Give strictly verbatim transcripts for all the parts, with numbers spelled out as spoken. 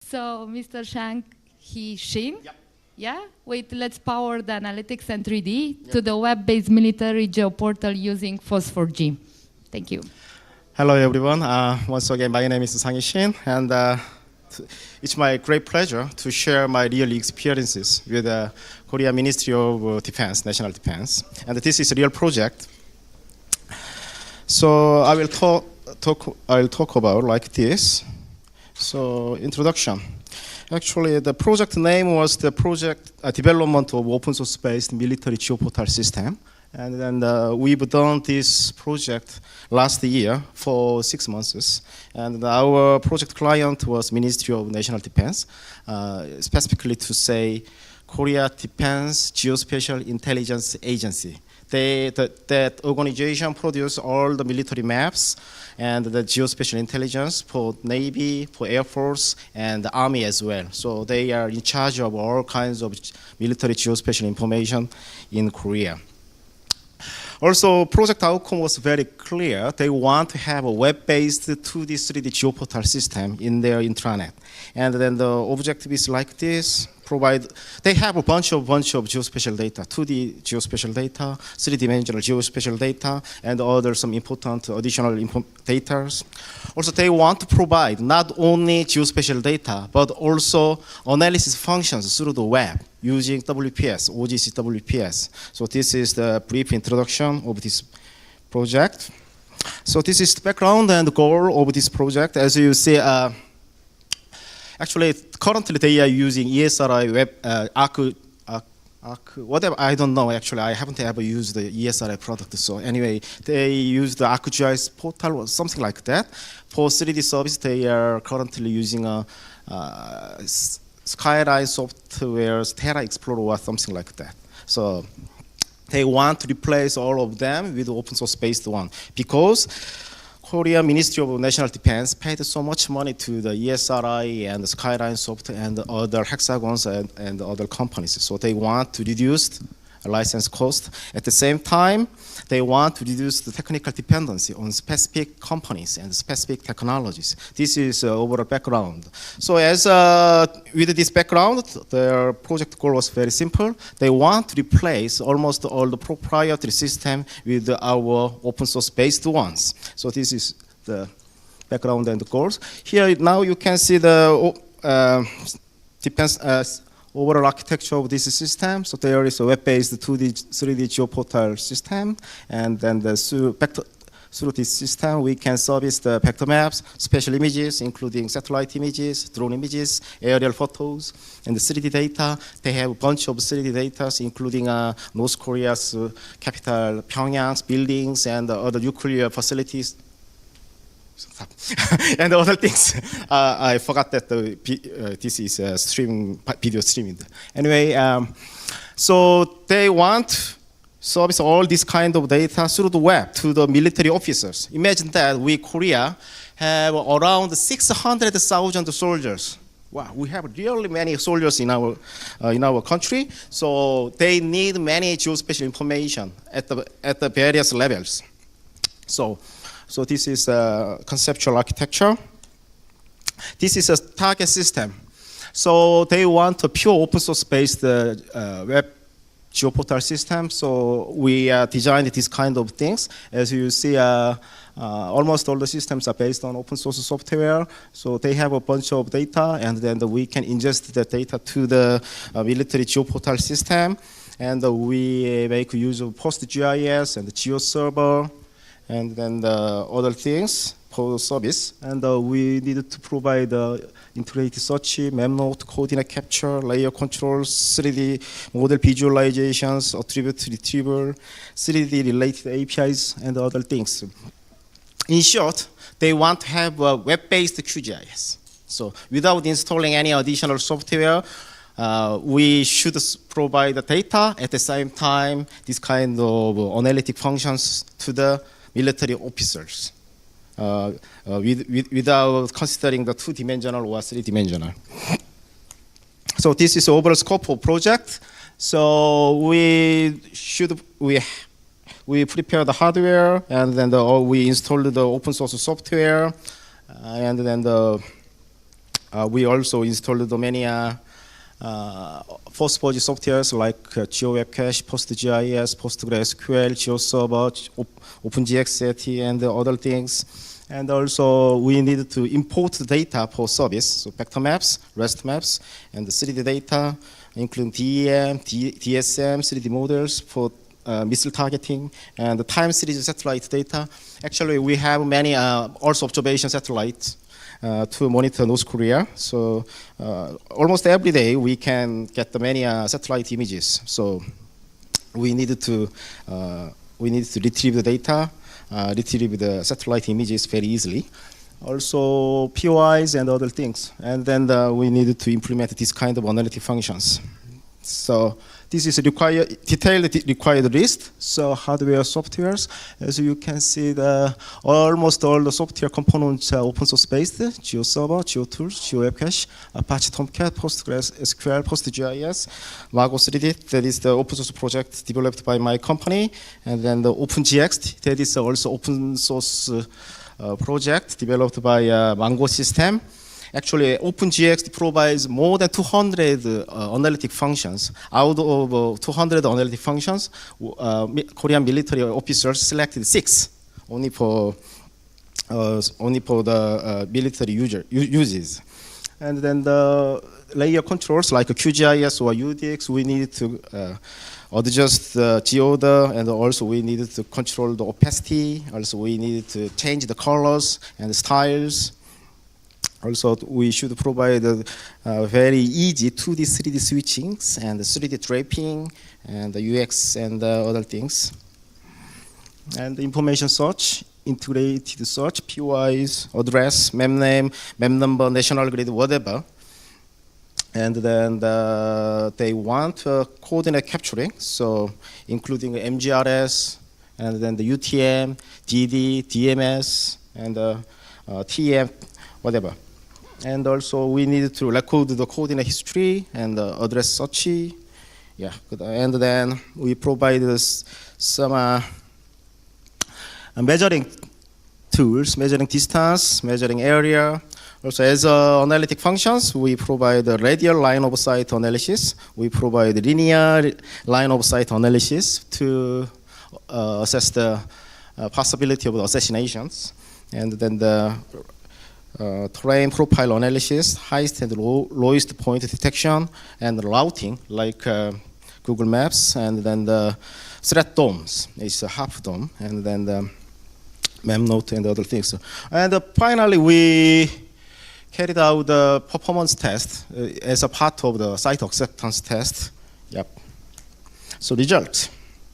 So Mister Shank, he Shin? Yep. Yeah? Wait, let's power the analytics and three D Yep. to the web-based military geoportal using Phosphor G. Thank you. Hello, everyone. Uh, once again, my name is Sang Shin, and uh, it's my great pleasure to share my real experiences with the Korea Ministry of uh, Defense, National Defense. And this is a real project. So I will talk, talk, I will talk about like this. So introduction. Actually, the project name was the project uh, development of open source based military geoportal system. And then uh, we've done this project last year for six months. And our project client was Ministry of National Defense, uh, specifically to say Korea Defense Geospatial Intelligence Agency. They, that, that organization produces all the military maps and the geospatial intelligence for Navy, for Air Force, and the Army as well. So they are in charge of all kinds of military geospatial information in Korea. Also, project outcome was very clear. They want to have a web-based two D, three D geoportal system in their intranet. And then the objective is like this. Provide, they have a bunch of bunch of geospatial data, two D geospatial data, three-dimensional geospatial data, and other some important additional data. Also, they want to provide not only geospatial data, but also analysis functions through the web using W P S, O G C W P S. So this is the brief introduction of this project. So this is the background and the goal of this project. As you see, uh, actually, currently they are using E S R I web, uh, Arc, Arc, Arc, whatever, I don't know actually, I haven't ever used the E S R I product. So anyway, they use the ArcGIS portal or something like that. For three D service, they are currently using a uh, Skyline Software's Terra Explorer or something like that. So they want to replace all of them with open source based one because Korea Ministry of National Defense paid so much money to the E S R I and the Skyline Soft and other hexagons and, and other companies. So they want to reduce license cost. At the same time, they want to reduce the technical dependency on specific companies and specific technologies. This is the uh, overall background. So as uh, with this background, their project goal was very simple. They want to replace almost all the proprietary system with our open source based ones. So this is the background and the goals. Here now you can see the uh, depends. Uh, overall architecture of this system. So there is a web-based two D, three D geoportal system, and then the through, through this system we can service the vector maps, special images, including satellite images, drone images, aerial photos, and the three D data. They have a bunch of three D data, including uh, North Korea's uh, capital, Pyongyang's buildings, and uh, other nuclear facilities. And other things. Uh, I forgot that the, uh, this is a streaming, video streaming. Anyway, um, so they want service all this kind of data through the web to the military officers. Imagine that we, Korea, have around six hundred thousand soldiers. Wow, we have really many soldiers in our, uh, in our country. So they need many geospatial information at the, at the various levels. So, So this is a conceptual architecture. This is a target system. So they want a pure open source based uh, uh, web geoportal system. So we uh, designed this kind of things. As you see, uh, uh, almost all the systems are based on open source software. So they have a bunch of data, and then the, we can ingest the data to the uh, military geoportal system. And uh, we make use of PostGIS and the GeoServer, and then the other things for service. And uh, we needed to provide uh, integrated search, map-node, coordinate capture, layer controls, three D model visualizations, attribute retrieval, three D related A P Is, and other things. In short, they want to have a web-based Q G I S. So without installing any additional software, Uh, we should provide the data at the same time, this kind of analytic functions to the military officers uh, uh, with, with, without considering the two-dimensional or three-dimensional. So this is the overall scope of project. So we should, we, we prepare the hardware, and then the, we install the open source software, uh, and then the uh, we also installed the many uh, uh, FOSS-F O S G softwares like uh, GeoWebCache, PostGIS, PostgreSQL, GeoServer, Op- OpenGXAT, and other things. And also, we need to import the data for service, so vector maps, REST maps, and the three D data, including D E M, D- DSM, three D models for uh, missile targeting, and the time series satellite data. Actually, we have many uh, Earth observation satellites uh, to monitor North Korea. So uh, almost every day, we can get the many uh, satellite images. So we needed to uh, we needed to retrieve the data. Uh, retrieve the satellite images very easily. Also P O Is and other things. And then uh, we needed to implement this kind of analytic functions. So this is a required, detailed required list. So hardware, softwares. As you can see, the, almost all the software components are open source based. GeoServer, GeoTools, GeoWebCache, Apache Tomcat, PostgreSQL, PostGIS, Mago three D. That is the open source project developed by my company. And then the OpenGX. That is also open source uh, project developed by uh, Mango System. Actually, OpenGX provides more than two hundred uh, analytic functions. Out of uh, two hundred analytic functions, uh, mi- Korean military officers selected six, only for uh, only for the uh, military user, u- uses. And then the layer controls like Q G I S or U D X, we need to uh, adjust the geoda, and also we needed to control the opacity. Also, we needed to change the colors and the styles. Also, we should provide uh, uh, very easy two D, three D switchings and three D draping and the U X and uh, other things. And information search, integrated search, P O Is, address, map name, map number, national grid, whatever. And then the, they want uh, coordinate capturing, so including M G R S, and then the U T M, D D, D M S, and uh, uh, T M, whatever. And also we need to record the coordinate history and uh, address search. Yeah, and then we provide us some uh, measuring tools, measuring distance, measuring area. Also, as uh, analytic functions, we provide a radial line of sight analysis. We provide linear line of sight analysis to uh, assess the uh, possibility of the assassinations. And then the Uh, terrain profile analysis, highest and low, lowest point detection, and routing like uh, Google Maps, and then the threat domes, it's a half dome, and then the MapNote and other things. And uh, finally, we carried out the performance test uh, as a part of the site acceptance test. Yep. So result.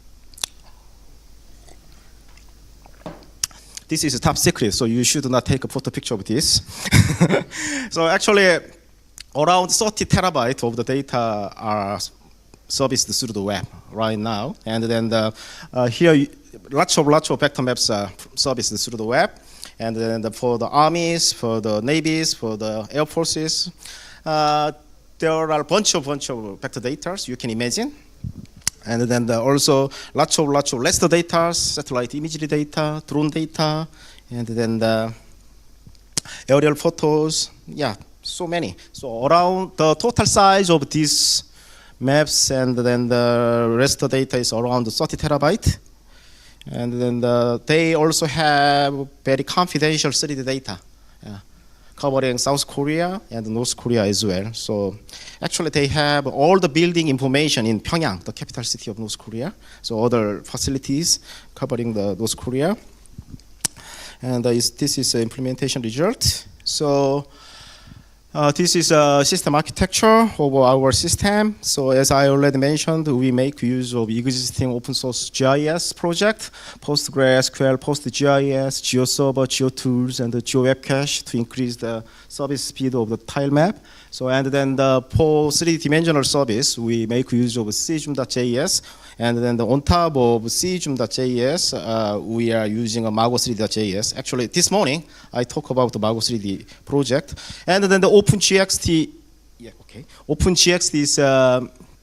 This is top secret, so you should not take a photo picture of this. So actually, around thirty terabytes of the data are serviced through the web right now. And then the, uh, here, lots of lots of vector maps are serviced through the web. And then the, for the armies, for the navies, for the air forces, uh, there are a bunch of bunch of vector data you can imagine. And then the also lots of lots of raster data, satellite imagery data, drone data, and then the aerial photos. Yeah, so many. So around the total size of these maps and then the raster data is around thirty terabyte. And then the, they also have very confidential three D data, yeah, covering South Korea and North Korea as well. So actually they have all the building information in Pyongyang, the capital city of North Korea. So other facilities covering the North Korea. And uh, is, this is the implementation result. So uh, this is a system architecture of our system. So as I already mentioned, we make use of existing open source G I S project, PostgreSQL, PostGIS, GeoServer, GeoTools, and the GeoWebCache to increase the service speed of the tile map. So and then the, for three-dimensional service, we make use of czoom.js, and then the, on top of czoom.js, uh, we are using a Mago three D.js. Actually, this morning I talked about the Mago three D project, and then the OpenGXT. Yeah, okay. OpenGXT is uh,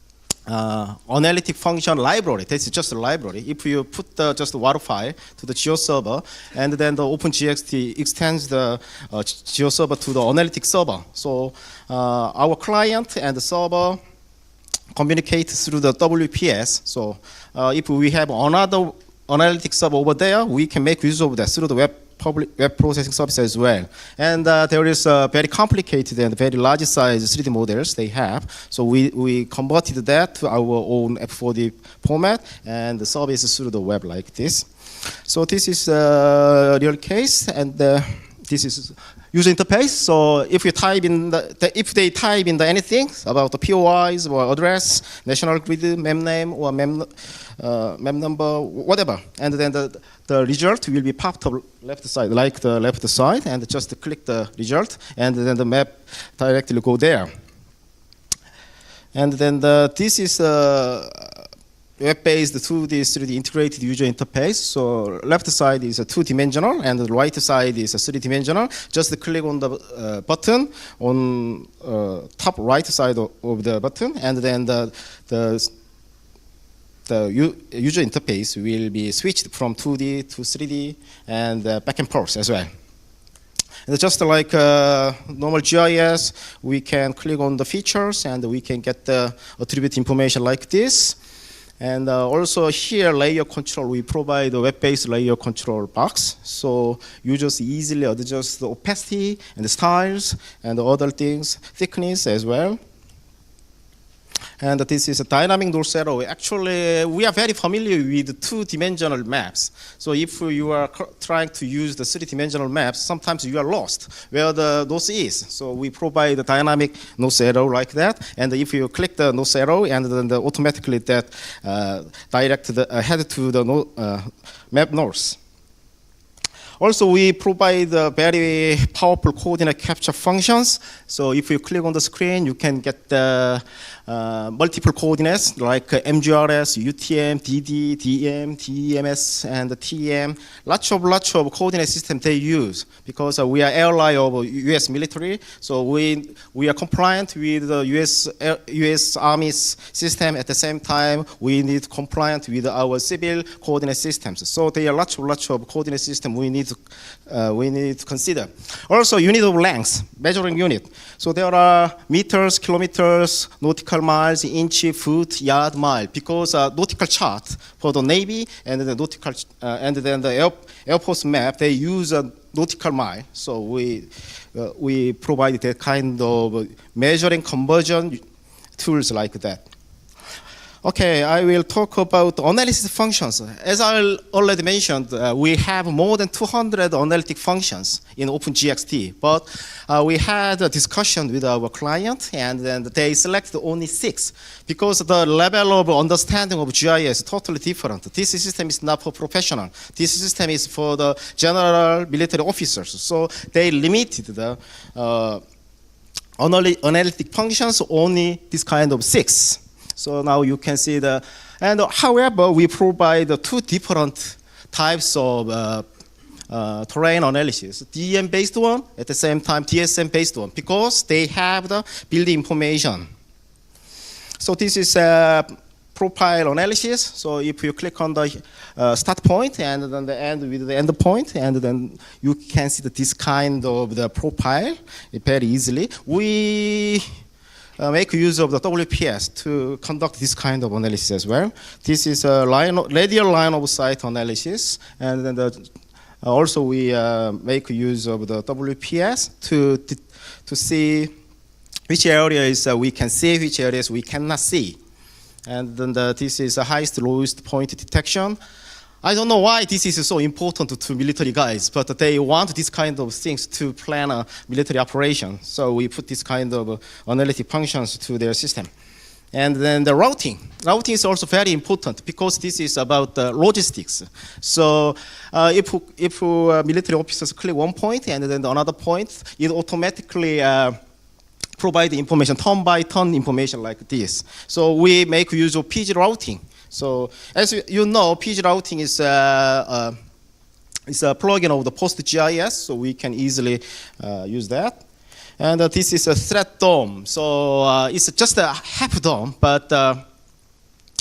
uh, analytic function library. This is just a library. If you put the, just the WAR file to the GeoServer, and then the OpenGXT extends the uh, GeoServer to the analytic server. So uh, our client and the server communicate through the W P S. So uh, if we have another analytic server over there, we can make use of that through the web public web processing service as well. And uh, there is uh, very complicated and very large size three D models they have. So we, we converted that to our own F four D format and the service through the web like this. So this is a real case, and uh, this is user interface. So if you type in the, the if they type in the anything about the P O Is or address, national grid, map name or map, uh, map number, whatever, and then the the result will be popped up left side, like the left side, and just click the result, and then the map directly go there. And then the, this is a web-based two D, three D integrated user interface. So left side is a two-dimensional, and the right side is a three-dimensional. Just click on the uh, button on uh, top right side of, of the button, and then the the the user interface will be switched from two D to three D and uh, back and forth as well. And just like uh, normal G I S, we can click on the features and we can get the attribute information like this. And uh, also here, layer control, we provide a web-based layer control box. So users easily adjust the opacity and the styles and the other things, thickness as well. And this is a dynamic node arrow. Actually, we are very familiar with two-dimensional maps. So if you are trying to use the three-dimensional maps, sometimes you are lost where the node is. So we provide a dynamic node arrow like that. And if you click the node arrow, and then the automatically that uh, direct the uh, head to the node, uh, map nodes. Also, we provide uh, very powerful coordinate capture functions. So if you click on the screen, you can get the uh, multiple coordinates like uh, M G R S, U T M, D D, D M, D E M S, and T M. Lots of lots of coordinate systems they use because uh, we are ally of U S military. So we we are compliant with the U S U S Army's system. At the same time, we need compliant with our civil coordinate systems. So there are lots of lots of coordinate systems we need. Uh, we need to consider. Also, unit of length, measuring unit. So there are meters, kilometers, nautical miles, inch, foot, yard, mile. Because uh, nautical chart for the Navy and the nautical uh, and then the air, Air Force map, they use a nautical mile. So we uh, we provide that kind of measuring conversion tools like that. Okay, I will talk about analysis functions. As I already mentioned, uh, we have more than two hundred analytic functions in OpenGXT, but uh, we had a discussion with our client, and then they selected only six because the level of understanding of G I S is totally different. This system is not for professional. This system is for the general military officers. So they limited the uh, analytic functions only this kind of six. So now you can see the, and however, we provide two different types of uh, uh, terrain analysis, D E M-based one, at the same time T S M-based one, because they have the building information. So this is a profile analysis. So if you click on the uh, start point and then the end with the end point, and then you can see that this kind of the profile very easily. We Uh, make use of the W P S to conduct this kind of analysis as well. This is a line of, radial line of sight analysis, and then the, uh, also we uh, make use of the W P S to to see which areas uh, we can see, which areas we cannot see, and then the, this is the highest lowest point detection. I don't know why this is so important to military guys, but they want this kind of things to plan a military operation. So we put this kind of uh, analytic functions to their system. And then the routing. Routing is also very important because this is about uh, logistics. So uh, if, if uh, military officers click one point and then another point, it automatically uh, provide information, turn by turn information like this. So we make use of P G routing. So as you know, P G routing is, uh, uh, is a plugin of the PostGIS, so we can easily uh, use that. And uh, this is a threat dome. So uh, it's just a half dome, but uh,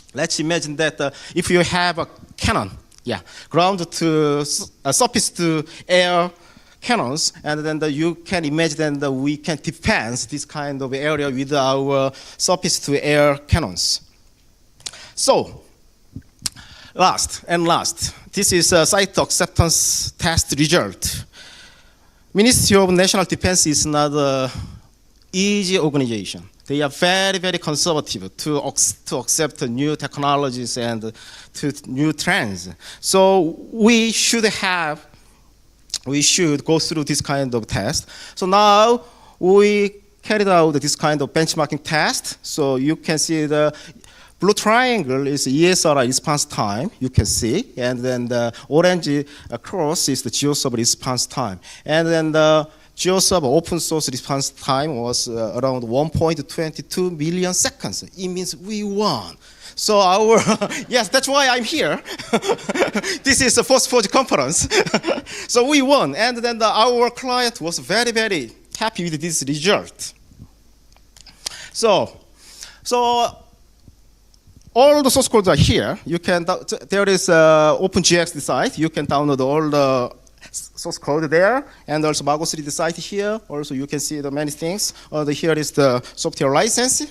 let's imagine that uh, if you have a cannon, yeah, ground to uh, surface to air cannons, and then the, you can imagine that we can defend this kind of area with our surface to air cannons. So, last and last, this is a site acceptance test result. Ministry of National Defense is not an easy organization. They are very, very conservative to, to accept new technologies and to new trends. So we should have, we should go through this kind of test. So now we carried out this kind of benchmarking test. So you can see the blue triangle is E S R I response time, you can see, and then the orange cross is the GeoServe response time. And then the GeoServe open source response time was uh, around one point two two million seconds. It means we won. So our, yes, that's why I'm here. This is the FOSS4G conference. So we won, and then the, our client was very, very happy with this result. So, so, all the source codes are here. You can, there is uh, OpenGX site. You can download all the source code there, and also Mago three D site here. Also, you can see the many things. Uh, the, here is the software license.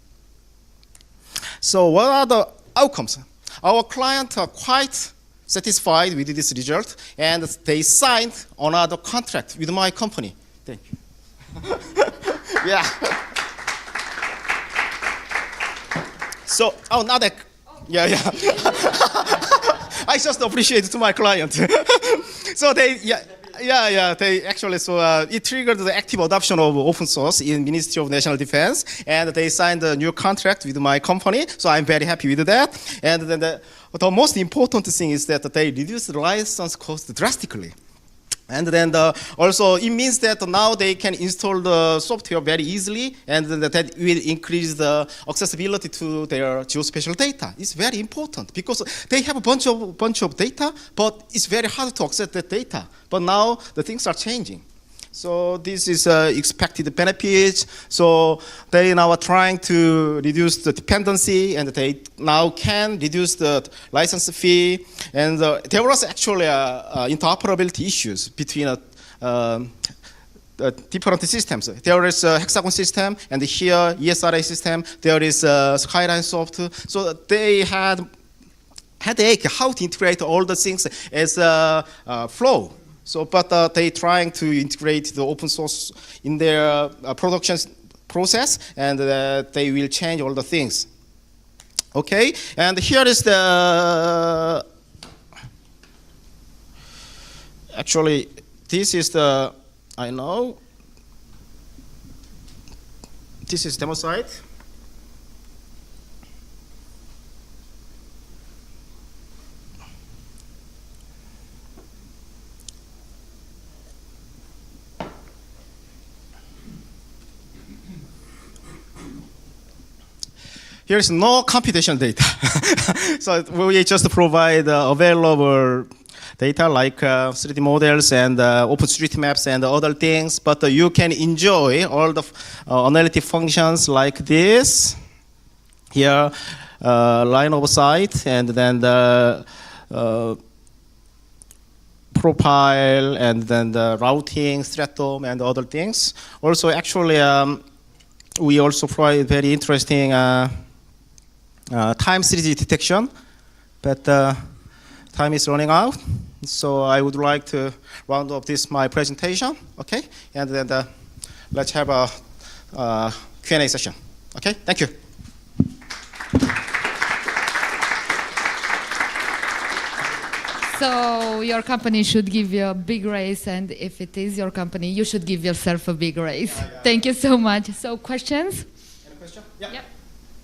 So, what are the outcomes? Our clients are quite satisfied with this result, and they signed another contract with my company. Thank you. Yeah. So, oh, now that, yeah, yeah. I just appreciate to my client. So they, yeah, yeah, yeah. They actually, so uh, it triggered the active adoption of open source in Ministry of National Defense, and they signed a new contract with my company. So I'm very happy with that. And then the, the most important thing is that they reduced the license cost drastically. And then the, also it means that now they can install the software very easily, and then that will increase the accessibility to their geospatial data. It's very important because they have a bunch of bunch of data, but it's very hard to access that data. But now the things are changing. So this is uh, expected benefits. So they now are trying to reduce the dependency, and they now can reduce the license fee. And uh, there was actually uh, uh, interoperability issues between uh, um, uh, different systems. There is a Hexagon system, and here E S R I system. There is a Skyline Soft. So they had headache how to integrate all the things as a uh, flow. So, but uh, they trying to integrate the open source in their uh, production process, and uh, they will change all the things. Okay, and here is the, actually, this is the, I know, this is demo site. Here is no computational data. So we just provide uh, available data like uh, three D models and uh, OpenStreetMaps and other things, but uh, you can enjoy all the uh, analytic functions like this. Here, uh, line of sight, and then the uh, profile, and then the routing, stratum, and other things. Also, actually, um, we also provide very interesting uh, Uh, time series detection, but uh, time is running out. So I would like to round up this my presentation, okay? And then uh, let's have a uh, Q and A session, okay? Thank you. So your company should give you a big raise, and if it is your company, you should give yourself a big raise. Yeah, yeah. Thank you so much. So questions? Any question? Yeah. Yep.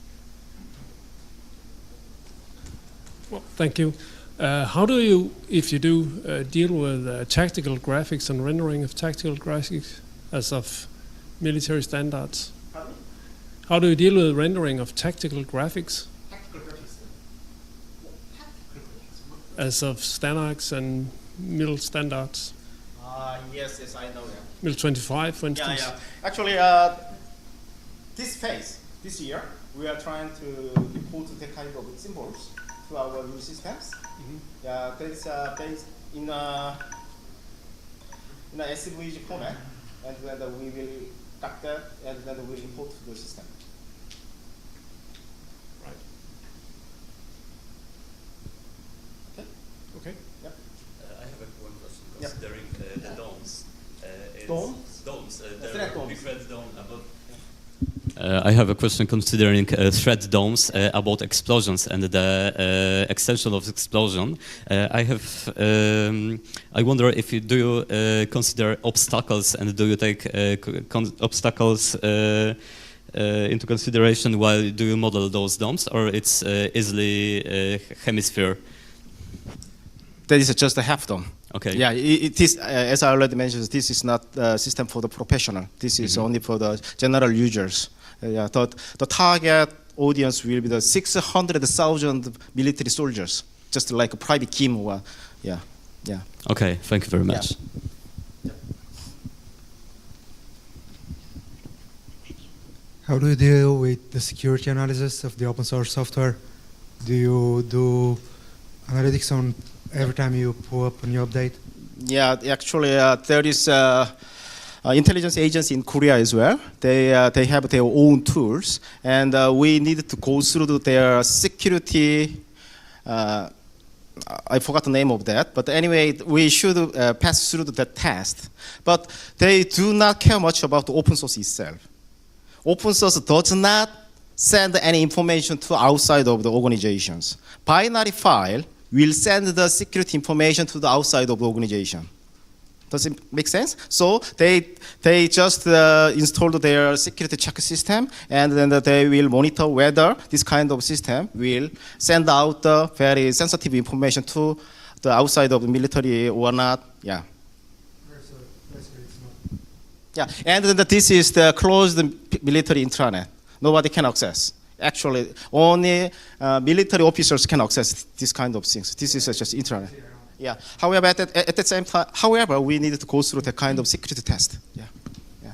Well, thank you. Uh, how do you, if you do, uh, deal with uh, tactical graphics and rendering of tactical graphics as of military standards? Pardon? How do you deal with rendering of tactical graphics? Tactical graphics. As of STANARDs and MIL standards? Uh, yes, yes, I know that. MIL twenty-five, for instance? Yeah, yeah. Actually, uh, this phase, this year, we are trying to import the kind of symbols to our new systems. Mhm. Yeah, that's uh, based in a in a S V G format, and then uh, we will cut that, and then we will import to the system. Right. Okay. Okay. Yep. Uh, I have a, one question Yep. considering uh, the domes. Uh, is Domes? Domes. Uh, The there thread are domes. big red dome above. Uh, I have a question considering uh, thread domes uh, about explosions and the uh, extension of explosion. Uh, I have. Um, I wonder if you do you uh, consider obstacles and do you take uh, c- con- obstacles uh, uh, into consideration while do you model those domes, or it's uh, easily uh, hemisphere? That is just a half dome. Okay. Yeah, it, it is, uh, as I already mentioned, this is not a system for the professional. This is Mhm. only for the general users. Uh, yeah, the, the target audience will be the six hundred thousand military soldiers, just like a private Kim or, yeah, yeah. Okay. Thank you very Yeah. much. How do you deal with the security analysis of the open source software? Do you do analytics on every time you pull up a new update? Yeah, actually, uh, there is uh, uh, intelligence agency in Korea as well. They uh, they have their own tools, and uh, we need to go through their security. Uh, I forgot the name of that, but anyway, we should uh, pass through the test. But they do not care much about the open source itself. Open source does not send any information to outside of the organizations. Binary file will send the security information to the outside of the organization. Does it make sense? So they they just uh, installed their security check system, and then they will monitor whether this kind of system will send out the very sensitive information to the outside of the military or not. Yeah. Yeah, and then this is the closed military intranet. Nobody can access. Actually, only uh, military officers can access this kind of things. This is uh, just intranet. Yeah. However, at, the- at the same time, however, we need to go through the kind of security test. Yeah. Yeah.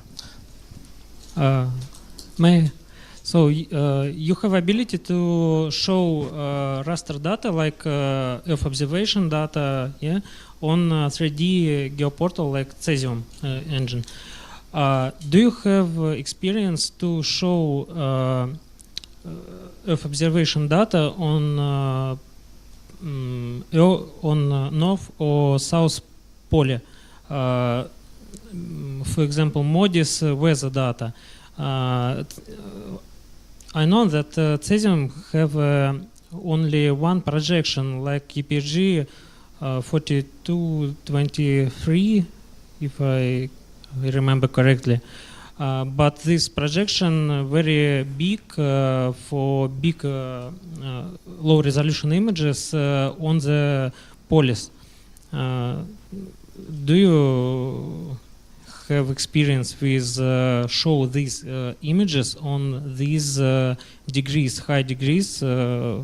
Uh, may so y- uh, you have ability to show uh, raster data like uh, Earth observation data, yeah, on uh, three D geoportal like Cesium uh, engine. Uh, do you have uh, experience to show uh, uh, Earth observation data on uh, mm, Ear- on uh, North or South Pole? Uh, mm, for example, MODIS uh, weather data. Uh, t- uh, I know that uh, Cesium have uh, only one projection, like E P G uh, forty-two twenty-three, if I remember correctly. Uh, but this projection uh, very big uh, for big uh, uh, low resolution images uh, on the polis. Uh, do you have experience with uh, show these uh, images on these uh, degrees, high degrees, uh,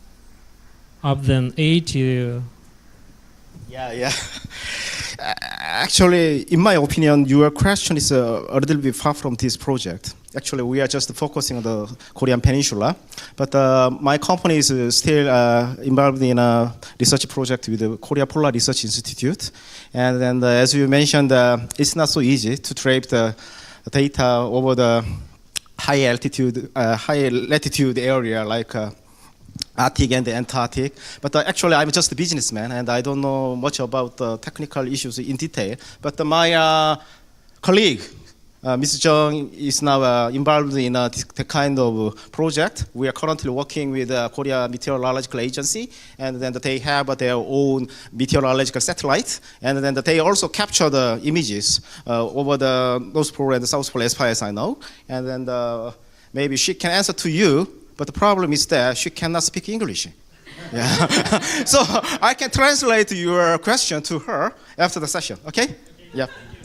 up than eighty? Uh, Yeah, yeah. Uh, Actually, in my opinion, your question is uh, a little bit far from this project. Actually, we are just focusing on the Korean Peninsula, but uh, my company is uh, still uh, involved in a research project with the Korea Polar Research Institute. And then, uh, as you mentioned, uh, it's not so easy to trace the data over the high altitude, uh, high latitude area like uh, Arctic and the Antarctic. But uh, actually, I'm just a businessman, and I don't know much about the technical issues in detail. But uh, my uh, colleague, uh, Mister Jung, is now uh, involved in uh, this the kind of project. We are currently working with the Korea Meteorological Agency, and then they have uh, their own meteorological satellites, and then they also capture the images uh, over the North Pole and the South Pole, as far as I know. And then uh, maybe she can answer to you. But the problem is that she cannot speak English. Yeah. So I can translate your question to her after the session, okay? Yeah.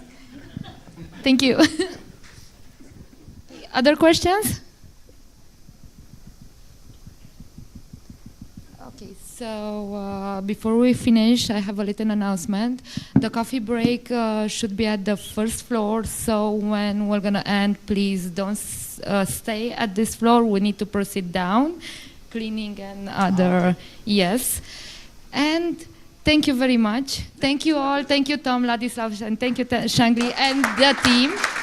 Thank you. Other questions? Okay, So uh, before we finish, I have a little announcement. The coffee break uh, should be at the first floor. So when we're gonna end, please don't s- uh, stay at this floor. We need to proceed down, cleaning and other. Yes, and thank you very much. Thank you all. Thank you, Tom, Ladislav, and thank you, Shangli and the team.